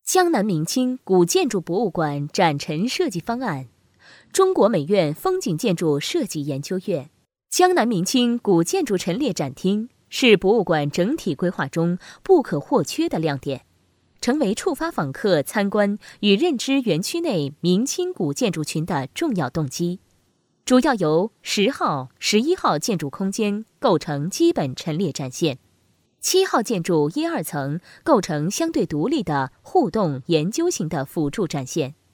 江南明清古建筑博物馆展陈设计方案，中国美院风景建筑设计研究院。江南明清古建筑陈列展厅是博物馆整体规划中不可或缺的亮点，成为触发访客参观与认知园区内明清古建筑群的重要动机。主要由10号、11号建筑空间构成基本陈列展现，7号建筑1、2层构成相对独立的互动研究型的辅助展现。